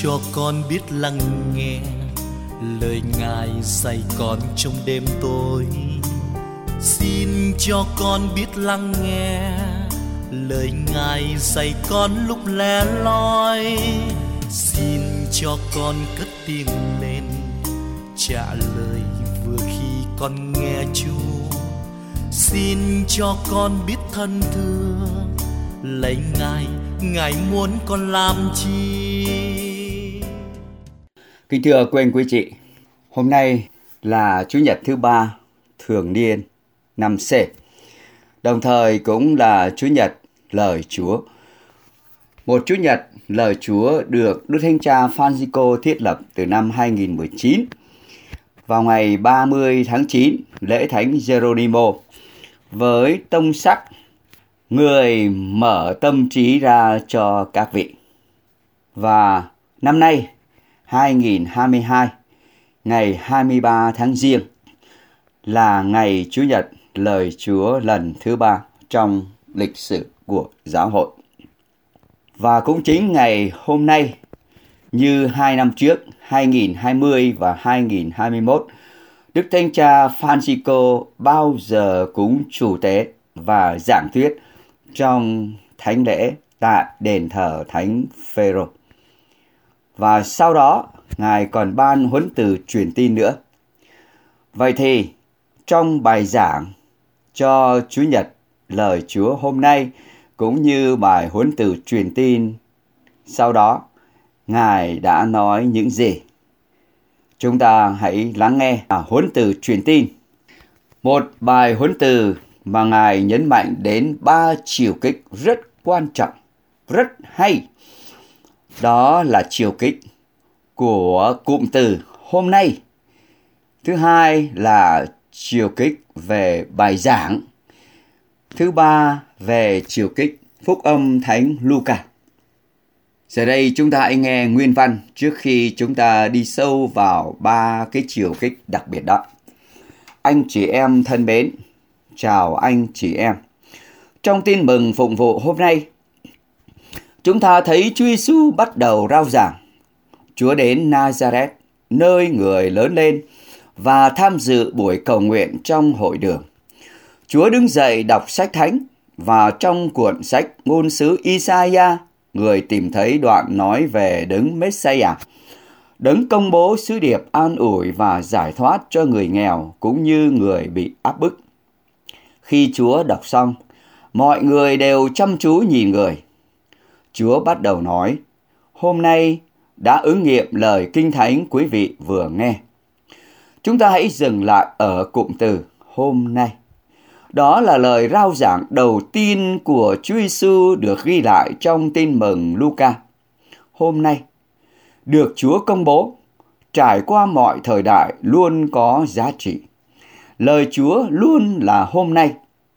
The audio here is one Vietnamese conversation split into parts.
cho con biết lắng nghe lời Ngài dạy con trong đêm tối. Xin cho con biết lắng nghe lời Ngài dạy con lúc lẻ loi. Xin cho con cất tiếng lên trả lời vừa khi con nghe Chúa. Xin cho con biết thân thưa lạy Ngài, Ngài muốn con làm chi. Kính thưa quý anh quý chị, hôm nay là Chủ nhật thứ 3 thường niên năm C, đồng thời cũng là Chủ nhật lời Chúa. Một Chủ nhật lời Chúa được Đức Thánh Cha Francisco thiết lập từ năm 2019 vào ngày 30 tháng 9, lễ Thánh Geronimo, với tông sắc người mở tâm trí ra cho các vị. Và năm nay 2022, ngày 23 tháng Giêng là ngày Chủ nhật lời Chúa lần thứ 3 trong lịch sử của giáo hội. Và cũng chính ngày hôm nay, như 2 năm trước, 2020 và 2021, Đức Thánh Cha Francisco bao giờ cũng chủ tế và giảng thuyết trong thánh lễ tại đền thờ Thánh Phêrô. Và sau đó, Ngài còn ban huấn từ truyền tin nữa. Vậy thì, trong bài giảng cho Chủ nhật lời Chúa hôm nay, cũng như bài huấn từ truyền tin sau đó, Ngài đã nói những gì? Chúng ta hãy lắng nghe huấn từ truyền tin. Một bài huấn từ mà Ngài nhấn mạnh đến 3 chiều kích rất quan trọng, rất hay. Đó là chiều kích của cụm từ hôm nay. Thứ hai là chiều kích về bài giảng. Thứ ba về chiều kích phúc âm Thánh Luca. Giờ đây chúng ta hãy nghe nguyên văn trước khi chúng ta đi sâu vào 3 cái chiều kích đặc biệt đó. Anh chị em thân mến, chào anh chị em. Trong tin mừng phụng vụ hôm nay, chúng ta thấy Chúa Giêsu bắt đầu rao giảng. Chúa đến Nazareth, nơi người lớn lên, và tham dự buổi cầu nguyện trong hội đường. Chúa đứng dậy đọc sách thánh, và trong cuốn sách ngôn sứ Isaiah, người tìm thấy đoạn nói về đấng Messiah, đấng công bố sứ điệp an ủi và giải thoát cho người nghèo cũng như người bị áp bức. Khi Chúa đọc xong, mọi người đều chăm chú nhìn người. Chúa bắt đầu nói, hôm nay đã ứng nghiệm lời Kinh Thánh quý vị vừa nghe. Chúng ta hãy dừng lại ở cụm từ hôm nay. Đó là lời rao giảng đầu tiên của Chúa Giêsu được ghi lại trong tin mừng Luca. Hôm nay, được Chúa công bố, trải qua mọi thời đại luôn có giá trị. Lời Chúa luôn là hôm nay.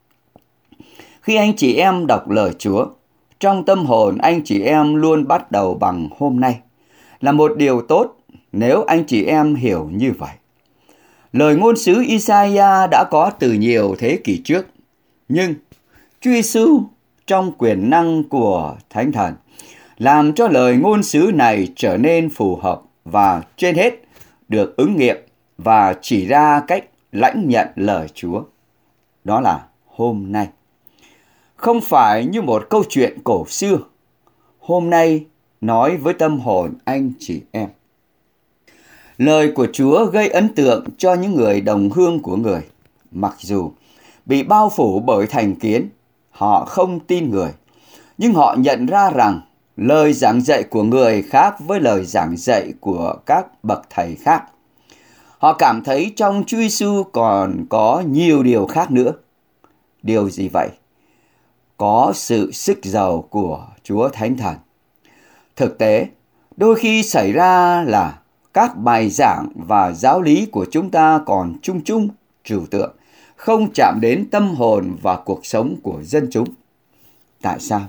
Khi anh chị em đọc lời Chúa, trong tâm hồn anh chị em luôn bắt đầu bằng hôm nay. Là một điều tốt nếu anh chị em hiểu như vậy. Lời ngôn sứ Isaiah đã có từ nhiều thế kỷ trước, nhưng Chúa Giêsu trong quyền năng của Thánh Thần làm cho lời ngôn sứ này trở nên phù hợp và trên hết được ứng nghiệm và chỉ ra cách lãnh nhận lời Chúa. Đó là hôm nay. Không phải như một câu chuyện cổ xưa. Hôm nay nói với tâm hồn anh chị em. Lời của Chúa gây ấn tượng cho những người đồng hương của người. Mặc dù bị bao phủ bởi thành kiến, họ không tin người. Nhưng họ nhận ra rằng lời giảng dạy của người khác với lời giảng dạy của các bậc thầy khác. Họ cảm thấy trong Chúa Giêsu còn có nhiều điều khác nữa. Điều gì vậy? Có sự sức giàu của Chúa Thánh Thần. Thực tế, đôi khi xảy ra là các bài giảng và giáo lý của chúng ta còn chung chung, trừu tượng, không chạm đến tâm hồn và cuộc sống của dân chúng. Tại sao?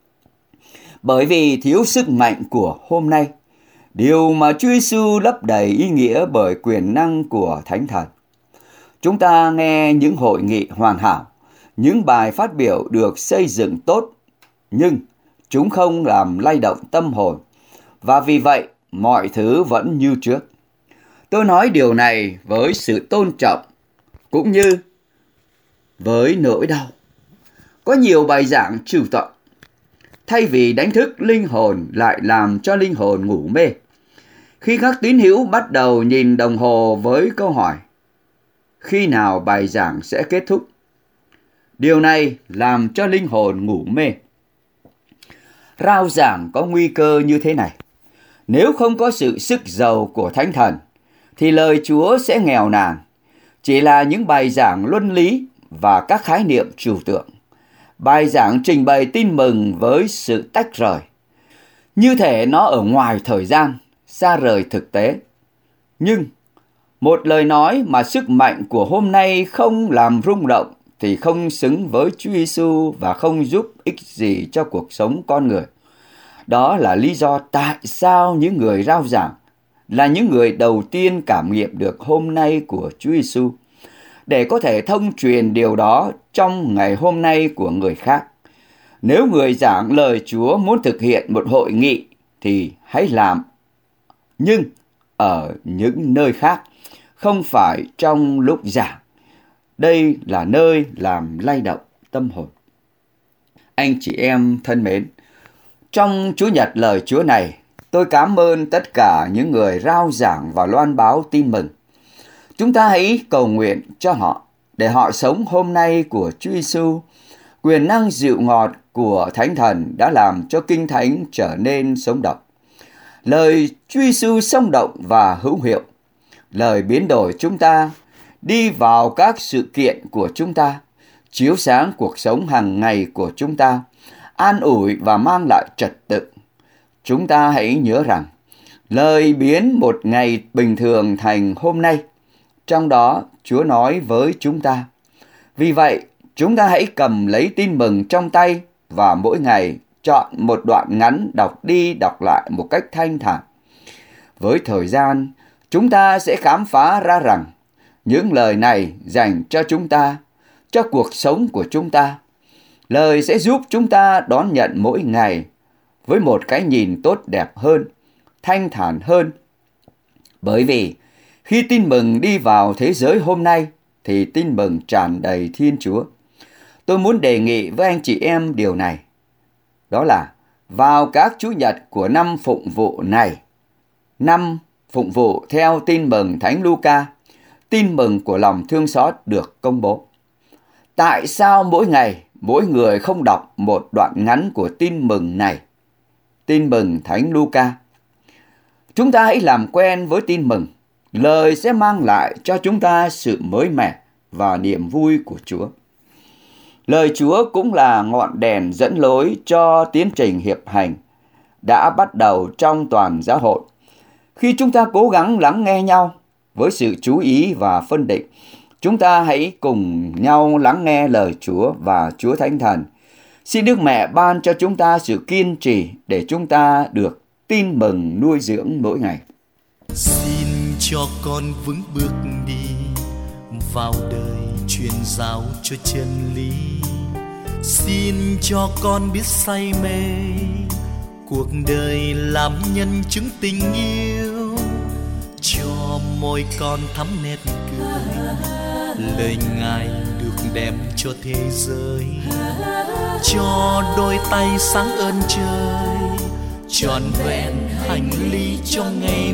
Bởi vì thiếu sức mạnh của hôm nay, điều mà Chúa Giêsu lấp đầy ý nghĩa bởi quyền năng của Thánh Thần. Chúng ta nghe những hội nghị hoàn hảo, những bài phát biểu được xây dựng tốt, nhưng chúng không làm lay động tâm hồn. Và vì vậy, mọi thứ vẫn như trước. Tôi nói điều này với sự tôn trọng cũng như với nỗi đau. Có nhiều bài giảng trừu tượng, thay vì đánh thức linh hồn lại làm cho linh hồn ngủ mê. Khi các tín hữu bắt đầu nhìn đồng hồ với câu hỏi khi nào bài giảng sẽ kết thúc, điều này làm cho linh hồn ngủ mê. Rao giảng có nguy cơ như thế này. Nếu không có sự sức giàu của Thánh Thần, thì lời Chúa sẽ nghèo nàn, chỉ là những bài giảng luân lý và các khái niệm trừu tượng. Bài giảng trình bày tin mừng với sự tách rời, như thể nó ở ngoài thời gian, xa rời thực tế. Nhưng một lời nói mà sức mạnh của hôm nay không làm rung động thì không xứng với Chúa Giêsu và không giúp ích gì cho cuộc sống con người. Đó là lý do tại sao những người rao giảng là những người đầu tiên cảm nghiệm được hôm nay của Chúa Giêsu, để có thể thông truyền điều đó trong ngày hôm nay của người khác. Nếu người giảng lời Chúa muốn thực hiện một hội nghị thì hãy làm, nhưng ở những nơi khác, không phải trong lúc giảng. Đây là nơi làm lay động tâm hồn. Anh chị em thân mến, trong Chủ nhật lời Chúa này, tôi cảm ơn tất cả những người rao giảng và loan báo tin mừng. Chúng ta hãy cầu nguyện cho họ, để họ sống hôm nay của Chúa Giêsu. Quyền năng dịu ngọt của Thánh Thần đã làm cho Kinh Thánh trở nên sống động. Lời Chúa Giêsu sống động và hữu hiệu. Lời biến đổi chúng ta, đi vào các sự kiện của chúng ta, chiếu sáng cuộc sống hàng ngày của chúng ta, an ủi và mang lại trật tự. Chúng ta hãy nhớ rằng, lời biến một ngày bình thường thành hôm nay. Trong đó, Chúa nói với chúng ta. Vì vậy, chúng ta hãy cầm lấy tin mừng trong tay và mỗi ngày chọn một đoạn ngắn đọc đi đọc lại một cách thanh thản. Với thời gian, chúng ta sẽ khám phá ra rằng những lời này dành cho chúng ta, cho cuộc sống của chúng ta. Lời sẽ giúp chúng ta đón nhận mỗi ngày với một cái nhìn tốt đẹp hơn, thanh thản hơn. Bởi vì khi tin mừng đi vào thế giới hôm nay thì tin mừng tràn đầy Thiên Chúa. Tôi muốn đề nghị với anh chị em điều này. Đó là vào các Chủ nhật của năm phụng vụ này, năm phụng vụ theo tin mừng Thánh Luca, tin mừng của lòng thương xót được công bố. Tại sao mỗi ngày mỗi người không đọc một đoạn ngắn của tin mừng này? Tin mừng Thánh Luca. Chúng ta hãy làm quen với tin mừng. Lời sẽ mang lại cho chúng ta sự mới mẻ và niềm vui của Chúa. Lời Chúa cũng là ngọn đèn dẫn lối cho tiến trình hiệp hành đã bắt đầu trong toàn giáo hội. Khi chúng ta cố gắng lắng nghe nhau với sự chú ý và phân định, chúng ta hãy cùng nhau lắng nghe lời Chúa và Chúa Thánh Thần. Xin Đức Mẹ ban cho chúng ta sự kiên trì để chúng ta được tin mừng nuôi dưỡng mỗi ngày. Xin cho con vững bước đi vào đời truyền giáo cho chân lý. Xin cho con biết say mê cuộc đời làm nhân chứng tình yêu. Cho môi con thắm nét cười, lời Ngài được đem cho thế giới. Cho đôi tay sáng ơn trời, trọn vẹn hành lý cho ngày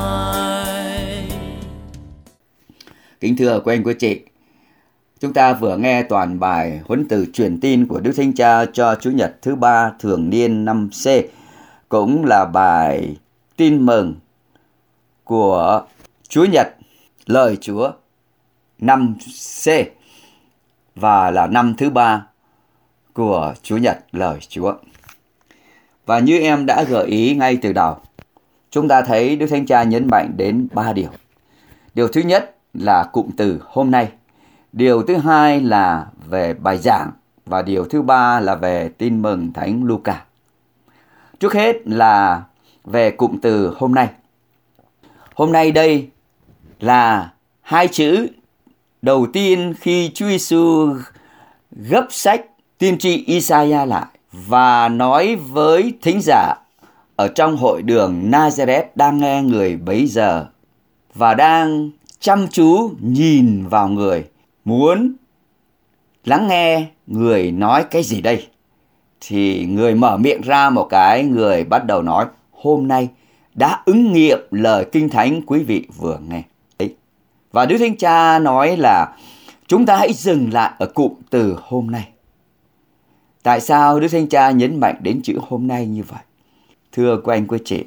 mai. Kính thưa quý anh quý chị, chúng ta vừa nghe toàn bài huấn từ truyền tin của Đức Thánh Cha cho Chủ nhật thứ 3 thường niên năm C, cũng là bài tin mừng của Chủ nhật lời Chúa năm C và là năm thứ 3 của Chủ nhật lời Chúa. Và như em đã gợi ý ngay từ đầu, chúng ta thấy Đức Thánh Cha nhấn mạnh đến 3 điều. Điều thứ nhất là cụm từ hôm nay. Điều thứ hai là về bài giảng. Và điều thứ ba là về tin mừng Thánh Luca. Trước hết là về cụm từ hôm nay. Hôm nay đây là hai chữ đầu tiên khi Chúa Giêsu gấp sách tiên tri Isaiah lại và nói với thính giả ở trong hội đường Nazareth đang nghe người bấy giờ và đang chăm chú nhìn vào người, muốn lắng nghe người nói cái gì đây. Thì người mở miệng ra một cái, người bắt đầu nói: hôm nay đã ứng nghiệm lời Kinh Thánh quý vị vừa nghe. Và Đức Thánh Cha nói là chúng ta hãy dừng lại ở cụm từ hôm nay. Tại sao Đức Thánh Cha nhấn mạnh đến chữ hôm nay như vậy? Thưa quý anh quý chị,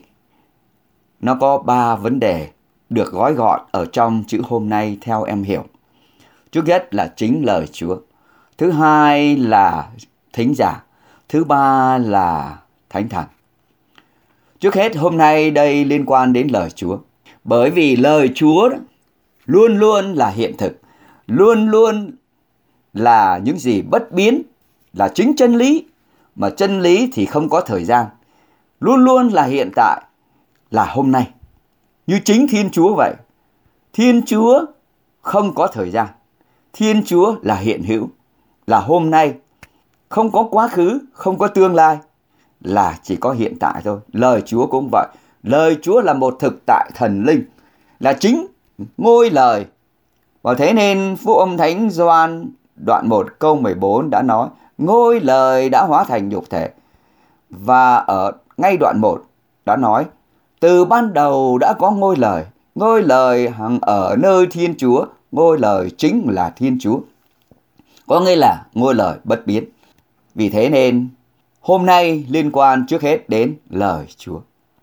nó có 3 vấn đề được gói gọn ở trong chữ hôm nay theo em hiểu. Trước hết là chính lời Chúa. Thứ hai là thính giả. Thứ ba là Thánh Thần. Trước hết hôm nay đây liên quan đến lời Chúa. Bởi vì lời Chúa luôn luôn là hiện thực, luôn luôn là những gì bất biến, là chính chân lý. Mà chân lý thì không có thời gian, luôn luôn là hiện tại, là hôm nay. Như chính Thiên Chúa vậy. Thiên Chúa không có thời gian. Thiên Chúa là hiện hữu, là hôm nay. Không có quá khứ, không có tương lai, là chỉ có hiện tại thôi. Lời Chúa cũng vậy. Lời Chúa là một thực tại thần linh, là chính ngôi lời. Và thế nên Phúc âm Thánh Gioan đoạn 1 câu 14 đã nói: ngôi lời đã hóa thành nhục thể. Và ở ngay đoạn 1 đã nói: từ ban đầu đã có ngôi lời hằng ở nơi Thiên Chúa, ngôi lời chính là Thiên Chúa. Có nghĩa là ngôi lời bất biến. Vì thế nên hôm nay liên quan trước hết đến lời Chúa.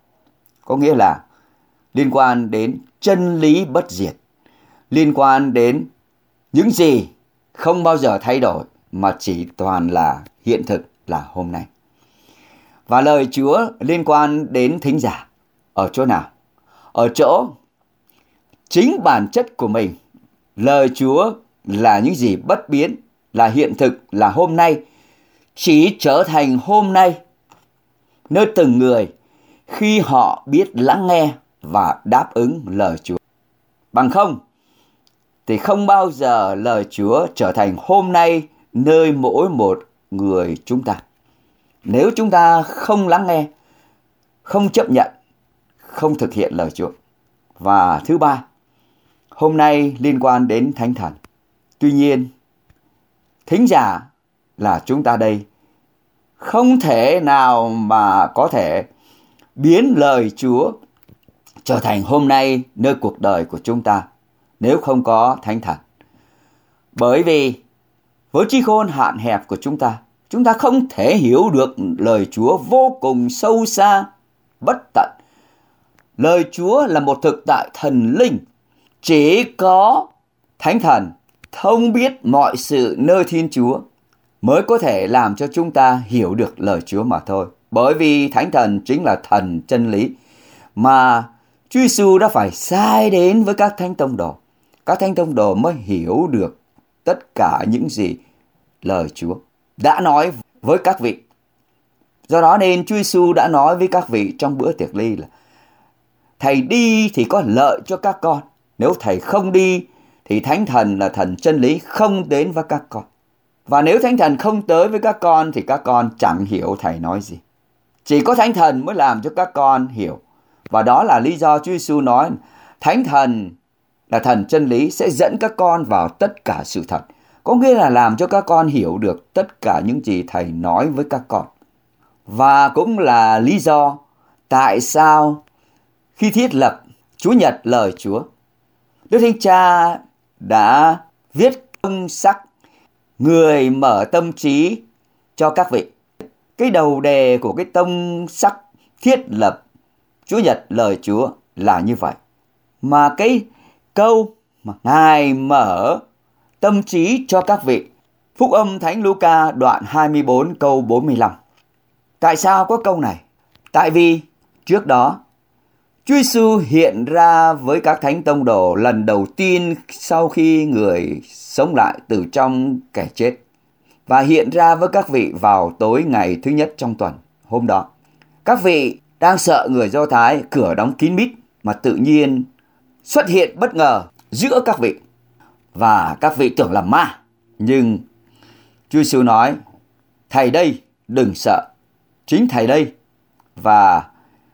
Có nghĩa là liên quan đến chân lý bất diệt, liên quan đến những gì không bao giờ thay đổi mà chỉ toàn là hiện thực, là hôm nay. Và lời Chúa liên quan đến thính giả ở chỗ nào? Ở chỗ chính bản chất của mình. Lời Chúa là những gì bất biến, là hiện thực, là hôm nay, chỉ trở thành hôm nay nơi từng người khi họ biết lắng nghe và đáp ứng lời Chúa. Bằng không thì không bao giờ lời Chúa trở thành hôm nay nơi mỗi một người chúng ta. Nếu chúng ta không lắng nghe, không chấp nhận, không thực hiện lời Chúa. Và thứ ba, hôm nay liên quan đến Thánh Thần. Tuy nhiên, thính giả là chúng ta đây không thể nào mà có thể biến lời Chúa trở thành hôm nay nơi cuộc đời của chúng ta nếu không có Thánh Thần. Bởi vì với trí khôn hạn hẹp của chúng ta không thể hiểu được lời Chúa vô cùng sâu xa, bất tận. Lời Chúa là một thực tại thần linh. Chỉ có Thánh Thần thông biết mọi sự nơi Thiên Chúa mới có thể làm cho chúng ta hiểu được lời Chúa mà thôi. Bởi vì Thánh Thần chính là thần chân lý mà Chúa Giêsu đã phải sai đến với các thánh tông đồ. Các thánh tông đồ mới hiểu được tất cả những gì lời Chúa đã nói với các vị. Do đó nên Chúa Giêsu đã nói với các vị trong bữa tiệc ly là: Thầy đi thì có lợi cho các con. Nếu Thầy không đi thì Thánh Thần là thần chân lý không đến với các con. Và nếu Thánh Thần không tới với các con thì các con chẳng hiểu Thầy nói gì. Chỉ có Thánh Thần mới làm cho các con hiểu. Và đó là lý do Chúa Giêsu nói Thánh Thần là thần chân lý sẽ dẫn các con vào tất cả sự thật. Có nghĩa là làm cho các con hiểu được tất cả những gì Thầy nói với các con. Và cũng là lý do tại sao khi thiết lập Chủ nhật lời Chúa, Đức Thánh Cha đã viết tông sắc người mở tâm trí cho các vị. Cái đầu đề của cái tông sắc thiết lập Chủ nhật lời Chúa là như vậy. Mà cái câu mà Ngài mở tâm trí cho các vị, Phúc âm Thánh Luca đoạn 24 câu 45. Tại sao có câu này? Tại vì trước đó Chúa Giêsu hiện ra với các thánh tông đồ lần đầu tiên sau khi người sống lại từ trong kẻ chết, và hiện ra với các vị vào tối ngày thứ nhất trong tuần. Hôm đó các vị đang sợ người Do Thái, cửa đóng kín mít, mà tự nhiên xuất hiện bất ngờ giữa các vị, và các vị tưởng là ma. Nhưng Chúa Giêsu nói: Thầy đây, đừng sợ, chính Thầy đây. Và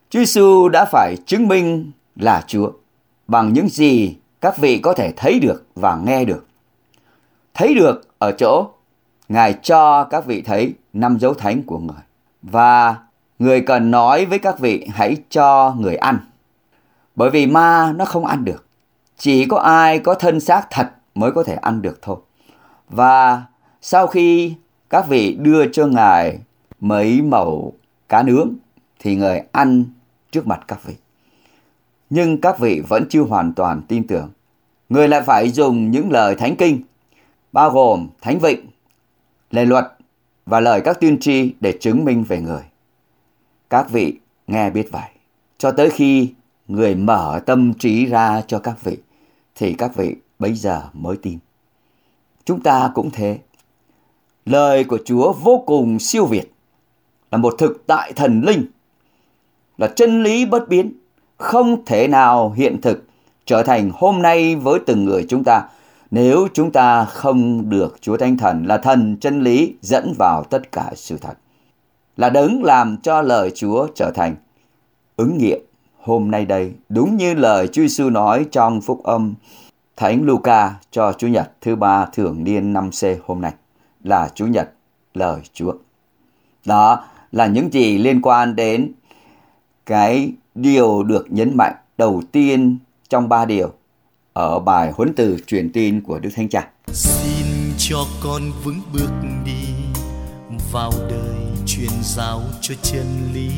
Chúa Giêsu đã phải chứng minh là Chúa bằng những gì các vị có thể thấy được và nghe được. Thấy được ở chỗ Ngài cho các vị thấy 5 dấu thánh của Người. Và Người cần nói với các vị hãy cho người ăn. Bởi vì ma nó không ăn được. Chỉ có ai có thân xác thật mới có thể ăn được thôi. Và sau khi các vị đưa cho Ngài mấy mẩu cá nướng thì Người ăn trước mặt các vị. Nhưng các vị vẫn chưa hoàn toàn tin tưởng. Người lại phải dùng những lời thánh kinh, bao gồm thánh vịnh, lề luật và lời các tiên tri để chứng minh về Người. Các vị nghe biết vậy. Cho tới khi Người mở tâm trí ra cho các vị thì các vị bấy giờ mới tin. Chúng ta cũng thế. Lời của Chúa vô cùng siêu việt, là một thực tại thần linh, là chân lý bất biến, không thể nào hiện thực trở thành hôm nay với từng người chúng ta nếu chúng ta không được Chúa Thánh Thần là thần chân lý dẫn vào tất cả sự thật, là đấng làm cho lời Chúa trở thành ứng nghiệm hôm nay đây, đúng như lời Chúa Giêsu nói trong phúc âm Thánh Luca cho Chủ nhật thứ 3 thường niên 5C hôm nay, là Chủ nhật lời Chúa. Đó là những gì liên quan đến cái điều được nhấn mạnh đầu tiên trong 3 điều ở bài huấn từ truyền tin của Đức Thánh Cha. Xin cho con vững bước đi vào đời truyền giáo cho chân lý.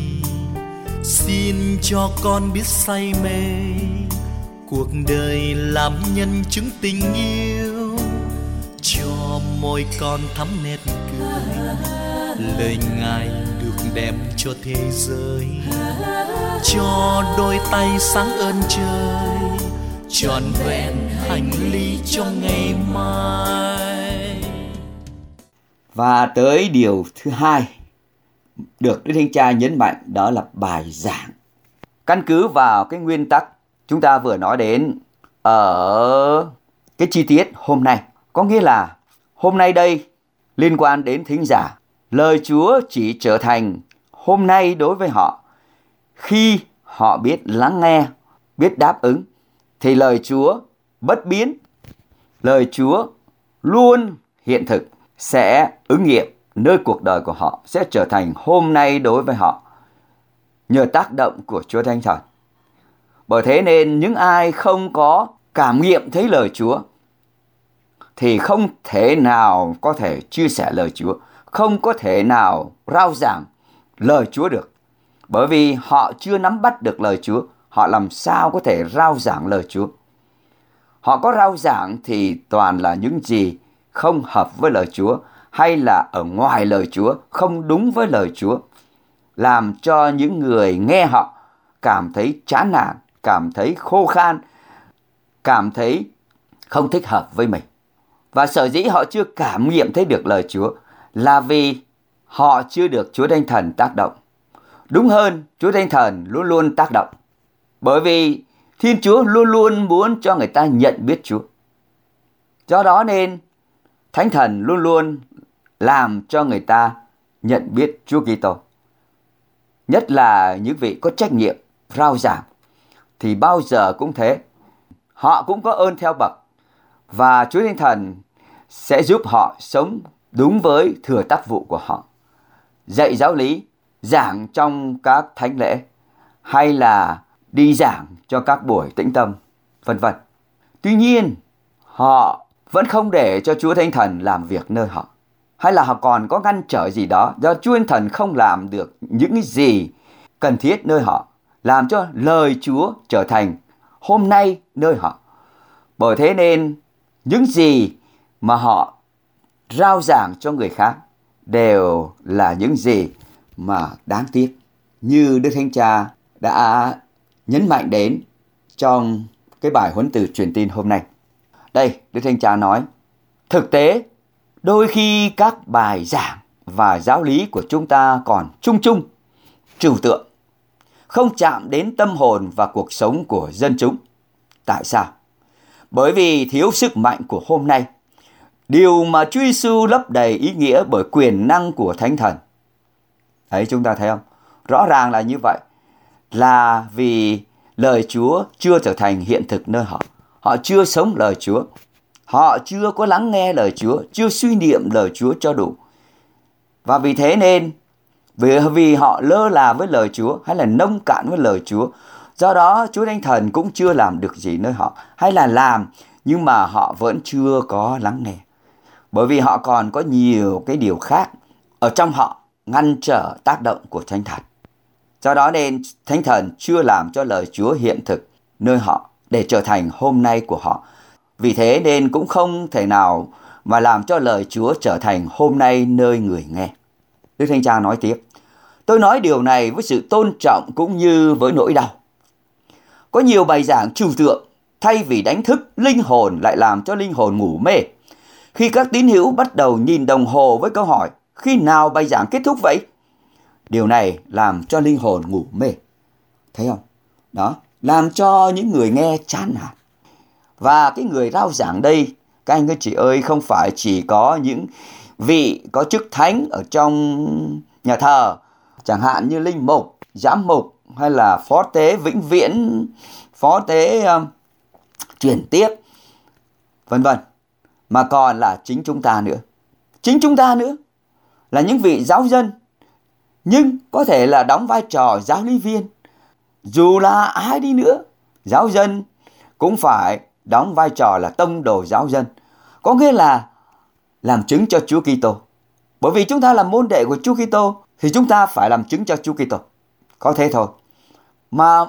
Xin cho con biết say mê cuộc đời làm nhân chứng tình yêu, cho môi con thắm nét cười, lời Ngài được đem cho thế giới, cho đôi tay sáng ơn trời, trọn vẹn hành lý trong ngày mai. Và tới điều thứ 2 được Đức Thánh Cha nhấn mạnh, đó là bài giảng. Căn cứ vào cái nguyên tắc chúng ta vừa nói đến ở cái chi tiết hôm nay, có nghĩa là hôm nay đây liên quan đến thính giả, lời Chúa chỉ trở thành hôm nay đối với họ khi họ biết lắng nghe, biết đáp ứng, thì lời Chúa bất biến, lời Chúa luôn hiện thực, sẽ ứng nghiệm nơi cuộc đời của họ, sẽ trở thành hôm nay đối với họ nhờ tác động của Chúa Thánh Thần. Bởi thế nên những ai không có cảm nghiệm thấy lời Chúa thì không thể nào có thể chia sẻ lời Chúa, không có thể nào rao giảng lời Chúa được. Bởi vì họ chưa nắm bắt được lời Chúa, họ làm sao có thể rao giảng lời Chúa. Họ có rao giảng thì toàn là những gì không hợp với lời Chúa, hay là ở ngoài lời Chúa, không đúng với lời Chúa, làm cho những người nghe họ cảm thấy chán nản, cảm thấy khô khan, cảm thấy không thích hợp với mình. Và sở dĩ họ chưa cảm nghiệm thấy được lời Chúa là vì họ chưa được Chúa Thánh Thần tác động. Đúng hơn, Chúa Thánh Thần luôn luôn tác động. Bởi vì Thiên Chúa luôn luôn muốn cho người ta nhận biết Chúa. Do đó nên Thánh Thần luôn luôn làm cho người ta nhận biết Chúa Kitô. Nhất là những vị có trách nhiệm rao giảng thì bao giờ cũng thế. Họ cũng có ơn theo bậc, và Chúa Thánh Thần sẽ giúp họ sống đúng với thừa tác vụ của họ. Dạy giáo lý, giảng trong các thánh lễ, hay là đi giảng cho các buổi tĩnh tâm, vân vân. Tuy nhiên, họ vẫn không để cho Chúa Thánh Thần làm việc nơi họ. Hay là họ còn có ngăn trở gì đó do Chúa Thánh Thần không làm được những gì cần thiết nơi họ, làm cho lời Chúa trở thành hôm nay nơi họ. Bởi thế nên những gì mà họ rao giảng cho người khác đều là những gì mà đáng tiếc, như Đức Thánh Cha đã nhấn mạnh đến trong cái bài huấn từ truyền tin hôm nay. Đây, Đức Thánh Cha nói, thực tế, đôi khi các bài giảng và giáo lý của chúng ta còn chung chung, trừu tượng, không chạm đến tâm hồn và cuộc sống của dân chúng. Tại sao? Bởi vì thiếu sức mạnh của hôm nay, điều mà Chúa Giêsu lấp đầy ý nghĩa bởi quyền năng của Thánh Thần. Đấy, chúng ta thấy không? Rõ ràng là như vậy. là vì lời Chúa chưa trở thành hiện thực nơi họ. Họ chưa sống lời Chúa. Họ chưa có lắng nghe lời Chúa, chưa suy niệm lời Chúa cho đủ. Và vì thế nên, vì họ lơ là với lời Chúa hay là nông cạn với lời Chúa, do đó Chúa Thánh Thần cũng chưa làm được gì nơi họ. Hay là làm nhưng mà họ vẫn chưa có lắng nghe. Bởi vì họ còn có nhiều cái điều khác ở trong họ ngăn trở tác động của Thánh Thần. Do đó nên Thánh Thần chưa làm cho lời Chúa hiện thực nơi họ để trở thành hôm nay của họ. Vì thế nên cũng không thể nào mà làm cho lời Chúa trở thành hôm nay nơi người nghe. Đức Thánh Cha nói tiếp: tôi nói điều này với sự tôn trọng cũng như với nỗi đau. Có nhiều bài giảng trừu tượng thay vì đánh thức linh hồn lại làm cho linh hồn ngủ mê. Khi các tín hữu bắt đầu nhìn đồng hồ với câu hỏi khi nào bài giảng kết thúc vậy, điều này làm cho linh hồn ngủ mê. Thấy không? Đó, làm cho những người nghe chán nản. Và cái người rao giảng đây, các anh các chị ơi, không phải chỉ có những vị có chức thánh ở trong nhà thờ, chẳng hạn như linh mục, giám mục hay là phó tế vĩnh viễn, phó tế chuyển tiếp, vân vân, mà còn là chính chúng ta nữa. Chính chúng ta nữa là những vị giáo dân, nhưng có thể là đóng vai trò giáo lý viên. Dù là ai đi nữa, giáo dân cũng phải đóng vai trò là tông đồ giáo dân, có nghĩa là làm chứng cho Chúa Kitô. Bởi vì chúng ta là môn đệ của Chúa Kitô thì chúng ta phải làm chứng cho Chúa Kitô. Có thế thôi. Mà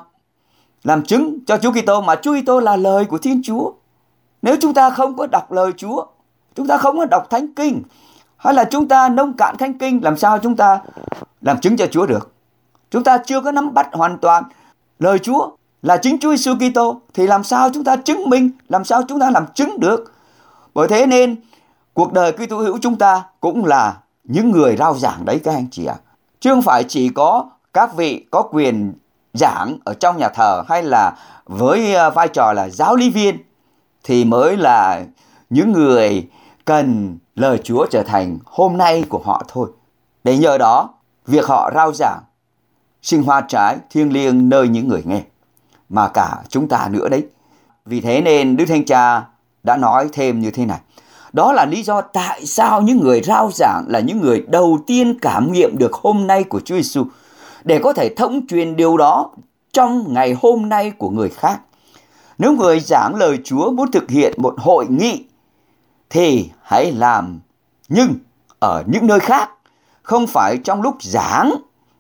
làm chứng cho Chúa Kitô, mà Chúa Kitô là lời của Thiên Chúa. Nếu chúng ta không có đọc lời Chúa, chúng ta không có đọc Thánh Kinh, hay là chúng ta nông cạn Thánh Kinh, làm sao chúng ta làm chứng cho Chúa được? Chúng ta chưa có nắm bắt hoàn toàn lời Chúa là chính Chúa Giêsu Kitô thì làm sao chúng ta chứng minh, làm sao chúng ta làm chứng được? Bởi thế nên cuộc đời Kitô hữu chúng ta cũng là những người rao giảng đấy các anh chị ạ. Chứ không phải chỉ có các vị có quyền giảng ở trong nhà thờ hay là với vai trò là giáo lý viên thì mới là những người cần lời Chúa trở thành hôm nay của họ thôi. Để nhờ đó, việc họ rao giảng sinh hoa trái thiêng liêng nơi những người nghe, mà cả chúng ta nữa đấy. Vì thế nên Đức Thánh Cha đã nói thêm như thế này: đó là lý do tại sao những người rao giảng là những người đầu tiên cảm nghiệm được hôm nay của Chúa Giêsu, để có thể thông truyền điều đó trong ngày hôm nay của người khác. Nếu người giảng lời Chúa muốn thực hiện một hội nghị thì hãy làm, nhưng ở những nơi khác, không phải trong lúc giảng.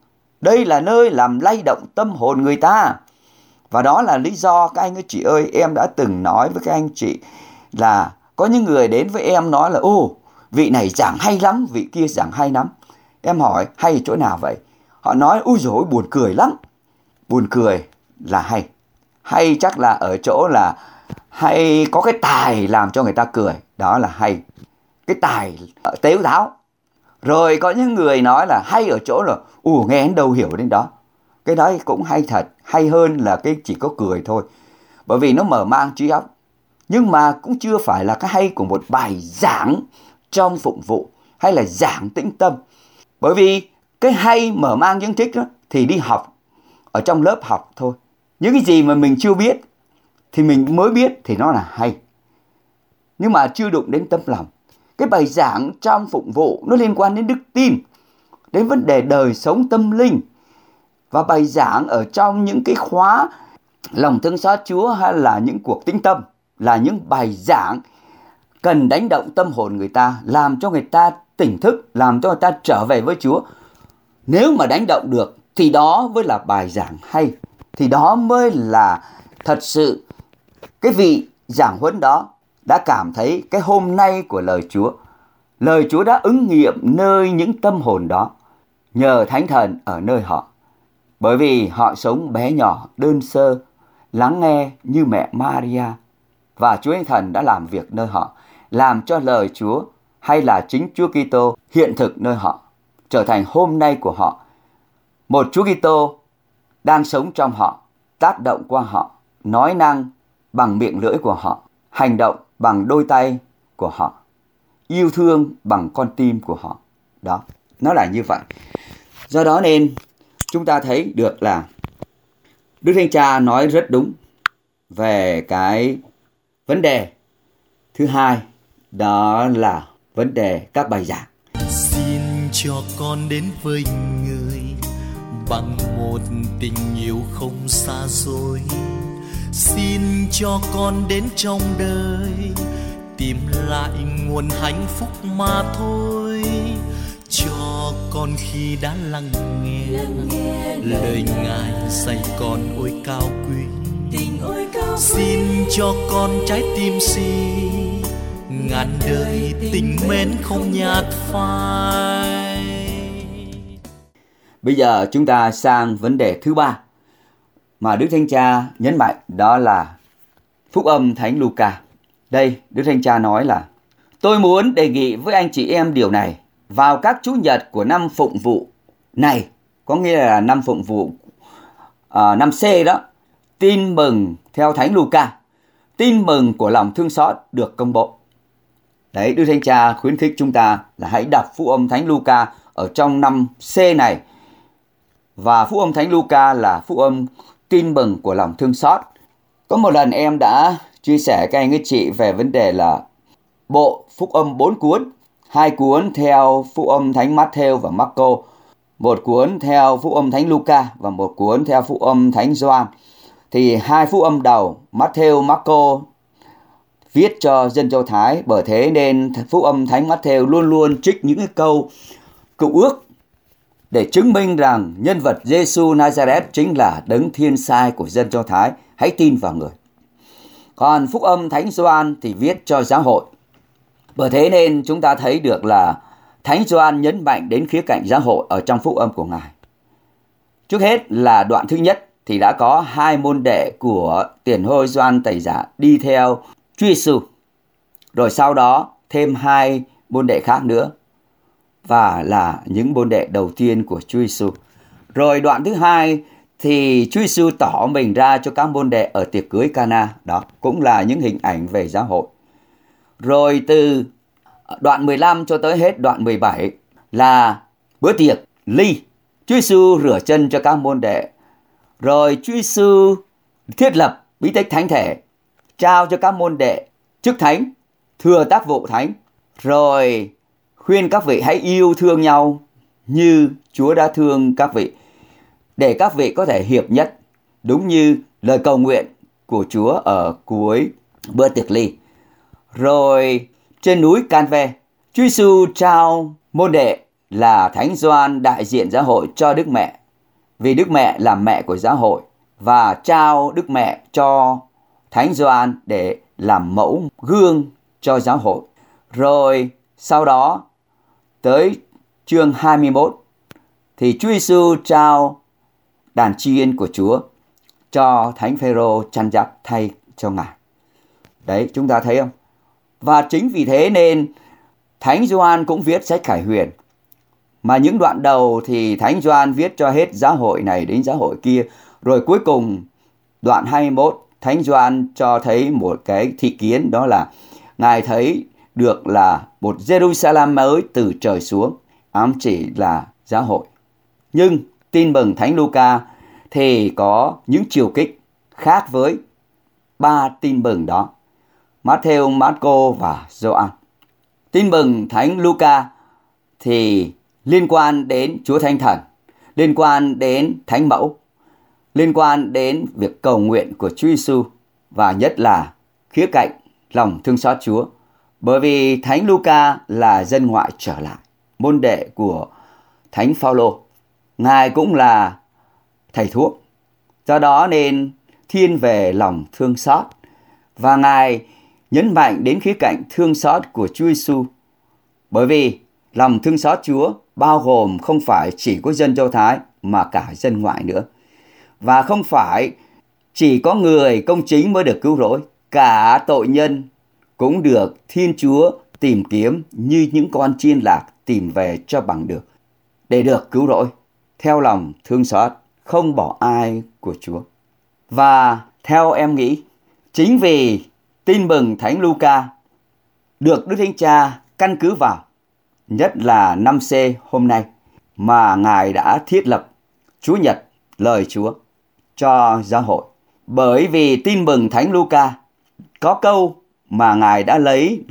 Đây là nơi làm lay động tâm hồn người ta. Và đó là lý do các anh chị ơi, em đã từng nói với các anh chị là có những người đến với em nói là: ô, vị này giảng hay lắm, vị kia giảng hay lắm. Em hỏi hay ở chỗ nào vậy? Họ nói: ôi dồi ôi, buồn cười lắm. Buồn cười là hay. Hay chắc là ở chỗ là hay có cái tài làm cho người ta cười. Đó là hay. Cái tài tếu tháo. Rồi có những người nói là hay ở chỗ là nghe đến đâu hiểu đến đó. Cái đó cũng hay thật. Hay hơn là cái chỉ có cười thôi. Bởi vì nó mở mang trí óc. Nhưng mà cũng chưa phải là cái hay của một bài giảng trong phụng vụ hay là giảng tĩnh tâm. Bởi vì cái hay mở mang những thích đó thì đi học ở trong lớp học thôi. Những cái gì mà mình chưa biết thì mình mới biết thì nó là hay. Nhưng mà chưa đụng đến tâm lòng. Cái bài giảng trong phụng vụ nó liên quan đến đức tin, đến vấn đề đời sống tâm linh. Và bài giảng ở trong những cái khóa lòng thương xót Chúa hay là những cuộc tĩnh tâm là những bài giảng cần đánh động tâm hồn người ta, làm cho người ta tỉnh thức, làm cho người ta trở về với Chúa. Nếu mà đánh động được thì đó mới là bài giảng hay. Thì đó mới là thật sự cái vị giảng huấn đó đã cảm thấy cái hôm nay của lời Chúa. Lời Chúa đã ứng nghiệm nơi những tâm hồn đó nhờ Thánh Thần ở nơi họ. Bởi vì họ sống bé nhỏ, đơn sơ, lắng nghe như mẹ Maria. Và Chúa Thánh Thần đã làm việc nơi họ, làm cho lời Chúa hay là chính Chúa Kitô hiện thực nơi họ, trở thành hôm nay của họ. Một Chúa Kitô đang sống trong họ, tác động qua họ, nói năng bằng miệng lưỡi của họ, hành động bằng đôi tay của họ, yêu thương bằng con tim của họ. Đó, nó là như vậy. Do đó nên chúng ta thấy được là Đức Thánh Cha nói rất đúng về cái vấn đề thứ hai, đó là vấn đề các bài giảng. Xin cho con đến với người bằng một tình yêu không xa xôi. Xin cho con đến trong đời tìm lại nguồn hạnh phúc mà thôi. Cho con khi đã lắng nghe lời Ngài dạy con ôi cao quý. Xin cho con trái tim si ngàn đời tình mến không nhạt phai. Bây giờ chúng ta sang vấn đề thứ ba mà Đức Thánh Cha nhấn mạnh, đó là Phúc âm Thánh Luca. Đây, Đức Thánh Cha nói là: tôi muốn đề nghị với anh chị em điều này. Vào các Chủ nhật của năm Phụng vụ này, có nghĩa là năm Phụng vụ năm C đó, tin mừng theo Thánh Luca, tin mừng của lòng thương xót được công bố. Đấy, Đức Thánh Cha khuyến khích chúng ta là hãy đọc Phúc âm Thánh Luca ở trong năm C này. Và Phúc âm Thánh Luca là Phúc âm tin mừng của lòng thương xót. Có một lần em đã chia sẻ các anh các chị về vấn đề là bộ Phúc âm 4 cuốn, 2 cuốn theo Phúc âm Thánh Matthew và Marco, 1 cuốn theo Phúc âm Thánh Luca và 1 cuốn theo Phúc âm Thánh Gioan. Thì 2 phúc âm đầu Matthew, Marco viết cho dân Do Thái, bởi thế nên Phúc âm Thánh Matthew luôn luôn trích những cái câu Cựu Ước để chứng minh rằng nhân vật Giêsu Nazareth chính là đấng thiên sai của dân Do Thái, hãy tin vào người. Còn Phúc âm Thánh Gioan thì viết cho giáo hội. Bởi thế nên chúng ta thấy được là Thánh Gioan nhấn mạnh đến khía cạnh giáo hội ở trong phúc âm của Ngài. Trước hết là đoạn thứ nhất thì đã có 2 môn đệ của Tiền Hô Gioan Tẩy Giả đi theo Chúa Giêsu. Rồi sau đó thêm 2 môn đệ khác nữa, và là những môn đệ đầu tiên của Chúa Giêsu. Rồi đoạn thứ hai thì Chúa Giêsu tỏ mình ra cho các môn đệ ở tiệc cưới Cana. Đó cũng là những hình ảnh về giáo hội. Rồi từ đoạn 15 cho tới hết đoạn 17 là bữa tiệc ly. Chúa Giêsu rửa chân cho các môn đệ. Rồi Chúa Giêsu thiết lập bí tích thánh thể, trao cho các môn đệ chức thánh, thừa tác vụ thánh. Rồi khuyên các vị hãy yêu thương nhau như Chúa đã thương các vị, để các vị có thể hiệp nhất, đúng như lời cầu nguyện của Chúa ở cuối bữa tiệc ly. Rồi trên núi Can-ve, Chúa Giêsu trao môn đệ là Thánh Gioan đại diện giáo hội cho Đức Mẹ, vì Đức Mẹ là mẹ của giáo hội, và trao Đức Mẹ cho Thánh Gioan để làm mẫu gương cho giáo hội. Rồi sau đó tới chương 21 thì Chúa Giêsu trao đàn chiên của Chúa cho Thánh Phêrô chăn dắt thay cho Ngài. Đấy, chúng ta thấy không? Và chính vì thế nên Thánh Gioan cũng viết sách Khải Huyền. Mà những đoạn đầu thì Thánh Gioan viết cho hết giáo hội này đến giáo hội kia. Rồi cuối cùng đoạn 21, Thánh Gioan cho thấy một cái thị kiến, đó là Ngài thấy được là một Jerusalem mới từ trời xuống, ám chỉ là giáo hội. Nhưng tin mừng Thánh Luca thì có những chiều kích khác với 3 tin mừng đó, Matthew, Marco và Gioan. Tin mừng Thánh Luca thì liên quan đến Chúa Thánh Thần, liên quan đến Thánh Mẫu, liên quan đến việc cầu nguyện của Chúa Giêsu, và nhất là khía cạnh lòng thương xót Chúa. Bởi vì Thánh Luca là dân ngoại trở lại, môn đệ của Thánh Phaolô. Ngài cũng là thầy thuốc, do đó nên thiên về lòng thương xót, và Ngài nhấn mạnh đến khía cạnh thương xót của Chúa Giêsu. Bởi vì lòng thương xót Chúa bao gồm không phải chỉ có dân Do Thái mà cả dân ngoại nữa. Và không phải chỉ có người công chính mới được cứu rỗi, cả tội nhân cũng được Thiên Chúa tìm kiếm như những con chiên lạc tìm về cho bằng được, để được cứu rỗi theo lòng thương xót không bỏ ai của Chúa. Và theo em nghĩ, chính vì tin mừng Thánh Luca được Đức Thánh Cha căn cứ vào, nhất là 5C hôm nay, mà Ngài đã thiết lập Chúa Nhật lời Chúa cho giáo hội. Bởi vì tin mừng Thánh Luca có câu mà Ngài đã lấy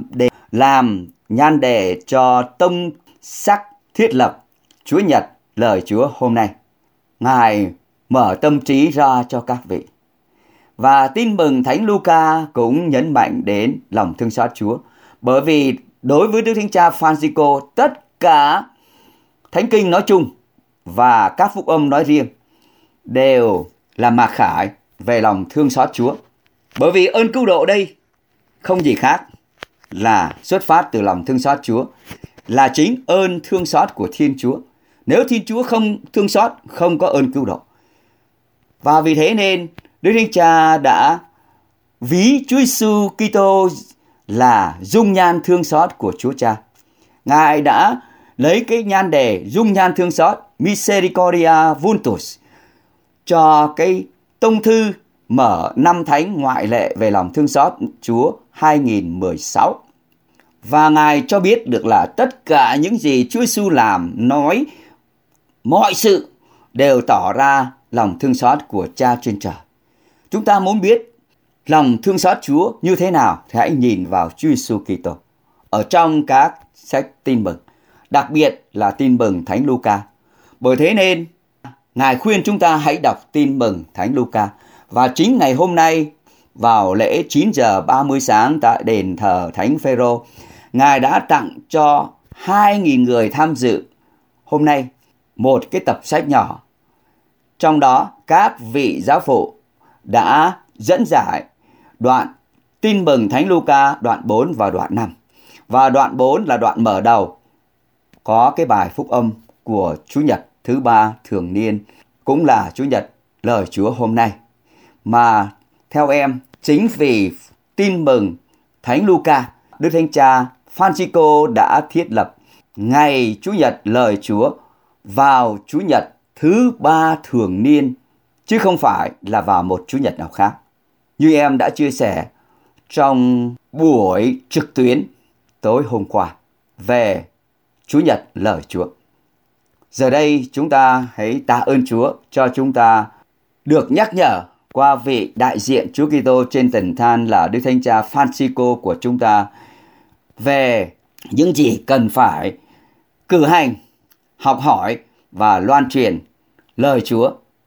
làm nhan đề cho tông sắc thiết lập Chúa Nhật lời Chúa hôm nay. Ngài mở tâm trí ra cho các vị. Và tin mừng Thánh Luca cũng nhấn mạnh đến lòng thương xót Chúa. Bởi vì đối với Đức Thánh Cha Francisco, tất cả Thánh Kinh nói chung và các phúc âm nói riêng đều là mặc khải về lòng thương xót Chúa. Bởi vì ơn cứu độ đây không gì khác là xuất phát từ lòng thương xót Chúa, là chính ơn thương xót của Thiên Chúa. Nếu Thiên Chúa không thương xót, không có ơn cứu độ. Và vì thế nên Đức Thánh Cha đã ví Chúa Giêsu Kitô là dung nhan thương xót của Chúa Cha. Ngài đã lấy cái nhan đề dung nhan thương xót Misericordia Vultus cho cái tông thư mở năm thánh ngoại lệ về lòng thương xót Chúa 2016. Và Ngài cho biết được là tất cả những gì Chúa Giêsu làm, nói, mọi sự đều tỏ ra lòng thương xót của Cha trên trời. Chúng ta muốn biết lòng thương xót Chúa như thế nào thì hãy nhìn vào Chúa Giêsu Kitô ở trong các sách tin mừng, đặc biệt là tin mừng Thánh Luca. Bởi thế nên Ngài khuyên chúng ta hãy đọc tin mừng Thánh Luca. Và chính ngày hôm nay vào lễ 9 giờ 30 sáng tại đền thờ Thánh Phêrô, Ngài đã tặng cho 2.000 người tham dự hôm nay một cái tập sách nhỏ. Trong đó các vị giáo phụ đã dẫn giải đoạn tin mừng Thánh Luca đoạn 4 và đoạn 5. Và đoạn 4 là đoạn mở đầu, có cái bài phúc âm của Chủ nhật thứ 3 thường niên, cũng là Chủ nhật lời Chúa hôm nay. Mà theo em, chính vì tin mừng Thánh Luca, Đức Thánh Cha Francisco đã thiết lập ngày Chủ nhật lời Chúa vào Chủ nhật thứ 3 thường niên, chứ không phải là vào một Chủ nhật nào khác. Như em đã chia sẻ trong buổi trực tuyến tối hôm qua về Chủ nhật lời Chúa. Giờ đây chúng ta hãy tạ ơn Chúa cho chúng ta được nhắc nhở qua vị đại diện Chúa Kitô trên thần than là Đức Thánh Cha Francisco của chúng ta về những gì cần phải cử hành, học hỏi và loan truyền lời Chúa.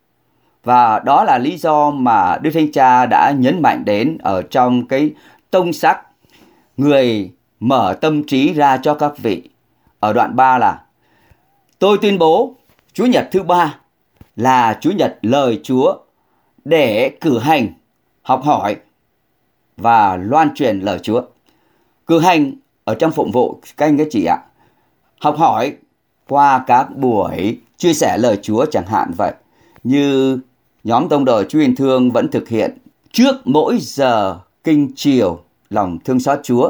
Và đó là lý do mà Đức Thánh Cha đã nhấn mạnh đến ở trong cái tông sắc người mở tâm trí ra cho các vị. Ở đoạn 3 là: tôi tuyên bố Chủ nhật thứ 3 là Chủ nhật lời Chúa để cử hành, học hỏi và loan truyền lời Chúa. Cử hành ở trong phụng vụ các anh các chị ạ. Học hỏi qua các buổi chia sẻ lời Chúa chẳng hạn vậy. Như nhóm tông đồ Chúa Yêu Thương vẫn thực hiện trước mỗi giờ kinh chiều lòng thương xót Chúa,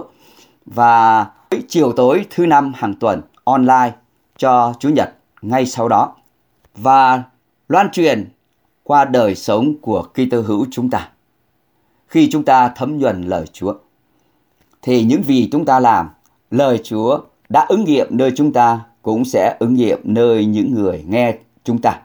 và chiều tối thứ 5 hàng tuần online cho Chủ nhật ngay sau đó, và loan truyền qua đời sống của Kitô hữu chúng ta. Khi chúng ta thấm nhuần lời Chúa thì những gì chúng ta làm, lời Chúa đã ứng nghiệm nơi chúng ta cũng sẽ ứng nghiệm nơi những người nghe chúng ta.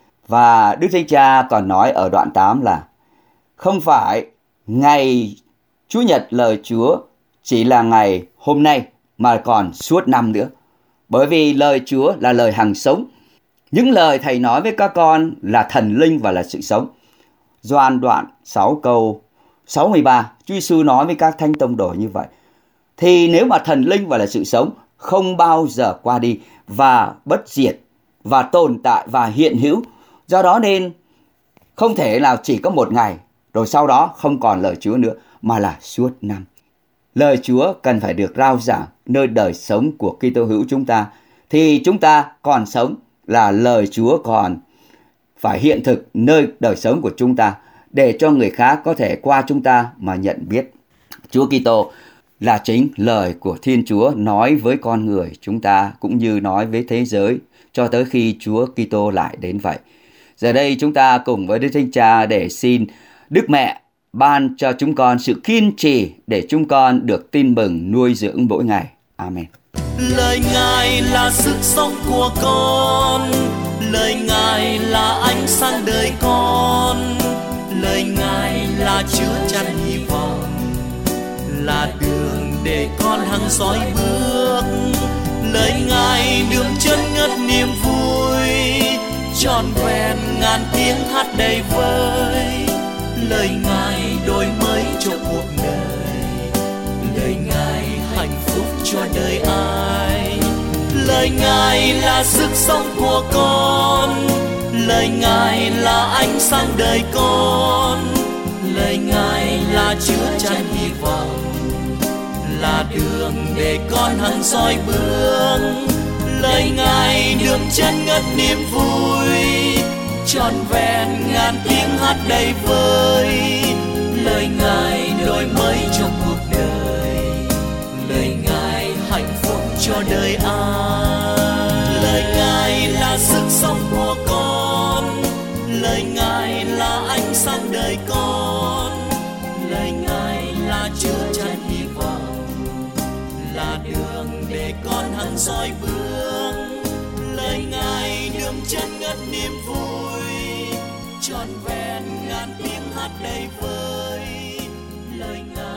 Và Đức Thánh Cha còn nói ở đoạn 8 là không phải ngày Chủ nhật lời Chúa chỉ là ngày hôm nay mà còn suốt năm nữa. Bởi vì lời Chúa là lời hằng sống. Những lời Thầy nói với các con là thần linh và là sự sống. Gioan đoạn 6 câu 63, Chúa Giêsu nói với các thánh tông đồ như vậy. Thì nếu mà thần linh và là sự sống không bao giờ qua đi và bất diệt và tồn tại và hiện hữu. Do đó nên không thể nào chỉ có một ngày rồi sau đó không còn lời Chúa nữa, mà là suốt năm. Lời Chúa cần phải được rao giảng nơi đời sống của Kitô hữu chúng ta. Thì chúng ta còn sống là lời Chúa còn phải hiện thực nơi đời sống của chúng ta, để cho người khác có thể qua chúng ta mà nhận biết Chúa Kitô là chính lời của Thiên Chúa nói với con người chúng ta cũng như nói với thế giới cho tới khi Chúa Kitô lại đến vậy. Giờ đây chúng ta cùng với Đức Thánh Cha để xin Đức Mẹ ban cho chúng con sự kiên trì để chúng con được tin mừng nuôi dưỡng mỗi ngày. Amen. Lời Ngài là sức sống của con, lời Ngài là ánh sáng đời con, lời Ngài là chứa chan hy vọng, là đường để con hăng soi bước. Lời Ngài đường chân ngất niềm vui, trọn vẹn ngàn tiếng hát đầy vơi. Lời Ngài đổi mới cho cuộc đời, lời Ngài hạnh phúc cho đời ai. Lời Ngài là sức sống của con, lời Ngài là ánh sáng đời con, lời Ngài là chứa chan hy vọng, là đường để con hăng soi bước. Lời Ngài đường chân ngất niềm vui, trọn vẹn ngàn tiếng hát đầy vơi. Lời Ngài đổi mới cho cuộc đời, lời Ngài hạnh phúc cho đời ai. Lời Ngài là sức sống của con, lời Ngài là ánh sáng đời con, lời Ngài là chứa chan hy vọng, là đường để con hăng soi bước. Lời Ngài đường chân ngất niềm vui, trọn vẹn ngàn tiếng hát đầy vơi. Lời Ngài